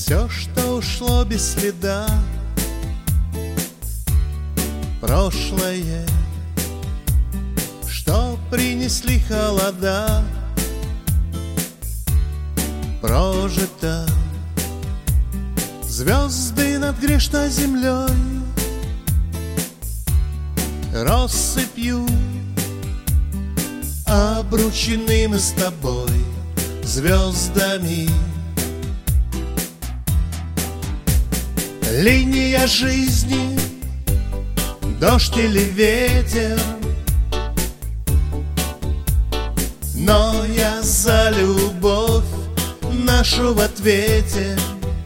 Все, что ушло без следа, прошлое, что принесли холода, прожито. Звезды над грешной землей россыпью обручены мы с тобой звездами. Линия жизни, дождь или ветер, но я за любовь нашу в ответе.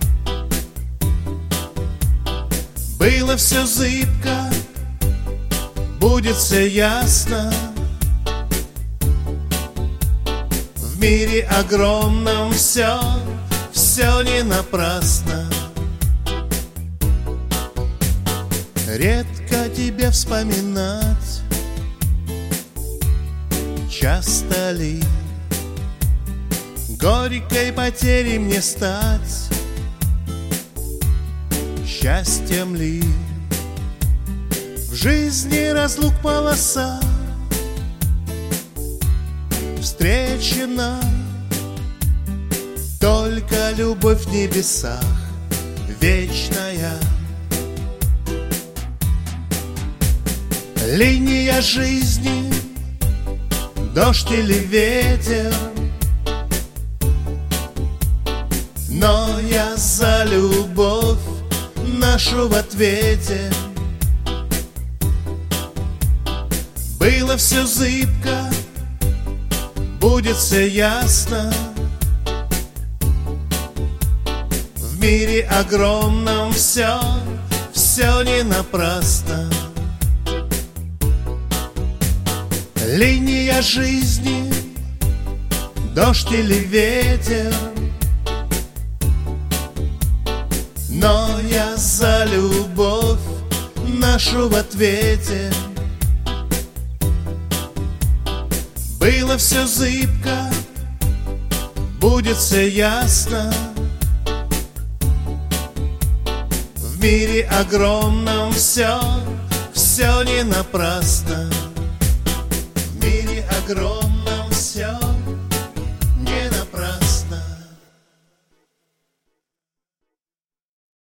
Было все зыбко, будет все ясно. В мире огромном все не напрасно. Редко тебе вспоминать, часто ли горькой потерей мне стать? Счастьем ли в жизни разлук полоса встречена? Только любовь в небесах вечная. Линия жизни, дождь или ветер, но я за любовь нашу в ответе. Было все зыбко, будет все ясно. В мире огромном все не напрасно. Линия жизни, дождь или ветер, но я за любовь нашу в ответе. Было все зыбко, будет все ясно. В мире огромном все не напрасно. В мире огромном